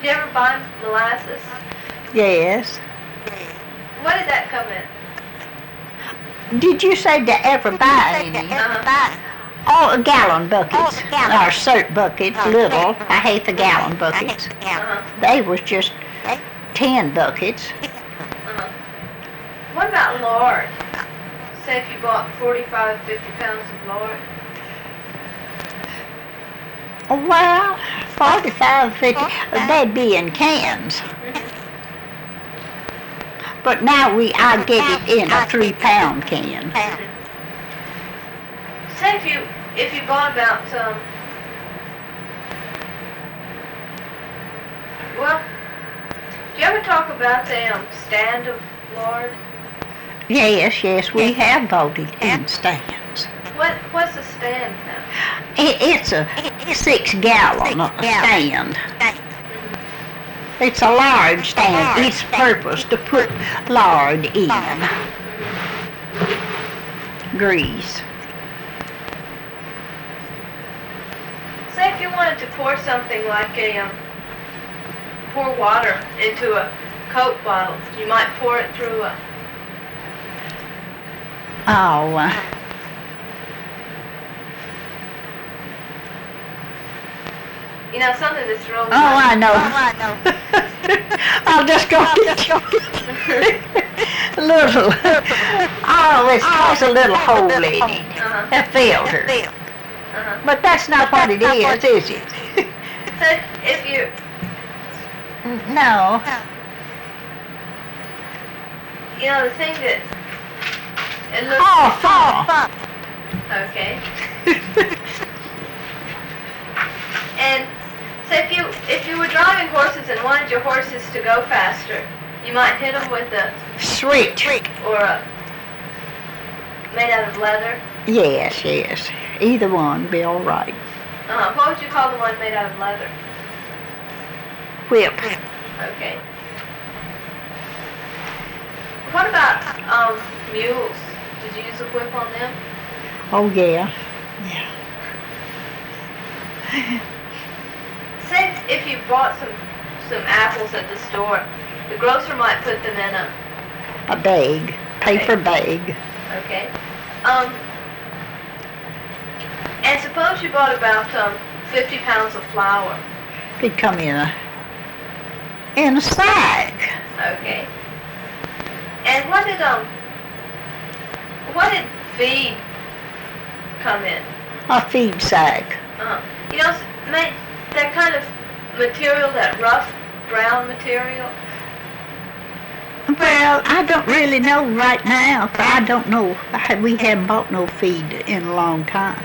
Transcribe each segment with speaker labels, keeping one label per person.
Speaker 1: you ever buy molasses?
Speaker 2: Yes.
Speaker 1: What did that come in?
Speaker 2: Did you say to ever buy any? Oh, gallon buckets, or soap buckets, little, a half a gallon buckets. They was just 10 buckets.
Speaker 1: What about lard? Say if you bought 45, 50 pounds of lard.
Speaker 2: Well, 45, 50, they'd be in cans. But now I get it in a 3-pound can.
Speaker 1: Say if you bought about well, do you ever talk about the stand of lard?
Speaker 2: Yes, we have voted in stands.
Speaker 1: What's a stand now?
Speaker 2: It's a 6-gallon stand. It's a large stand. Its purpose to put lard in. Grease.
Speaker 1: Say if you wanted to pour something like pour water into a Coke bottle, you might pour it through a... You know, something that's real...
Speaker 2: I know. I'll just go get you. Little. It's cause a little hole in it. A filter. But that's not what it is it?
Speaker 1: So if you...
Speaker 2: No.
Speaker 1: You know, the thing that... It looks... Okay. And so if you were driving horses and wanted your horses to go faster, you might hit them with a
Speaker 2: switch
Speaker 1: or made out of leather.
Speaker 2: Yes. Either one would be all right.
Speaker 1: What would you call the one made out of leather?
Speaker 2: Whip.
Speaker 1: Okay. What about mules? Did you use a whip on them?
Speaker 2: Oh yeah.
Speaker 1: Say if you bought some apples at the store, the grocer might put them in
Speaker 2: a bag, paper bag.
Speaker 1: Okay. And suppose you bought about 50 pounds of flour.
Speaker 2: It'd come in a sack.
Speaker 1: Okay. And what did feed come in?
Speaker 2: A feed sack.
Speaker 1: You know, that kind of material, that rough brown material?
Speaker 2: Well, I don't really know right now. I don't know. We haven't bought no feed in a long time.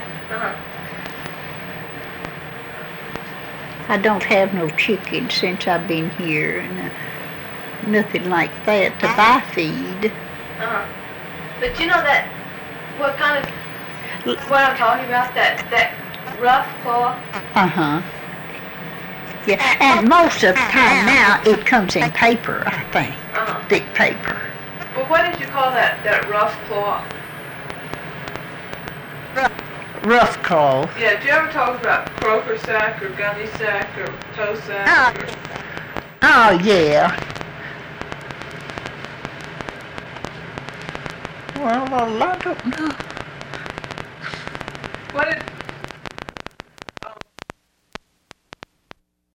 Speaker 2: I don't have no chickens since I've been here, and nothing like that to buy feed.
Speaker 1: But you know that, what I'm talking about, that rough cloth?
Speaker 2: Yeah, and most of the time now it comes in paper, I think. Thick paper.
Speaker 1: But what did you call that rough cloth?
Speaker 2: Rough cloth.
Speaker 1: Yeah, did you ever talk about croaker sack or gunny sack or toe sack?
Speaker 2: Oh, yeah. Well, I don't know.
Speaker 1: What did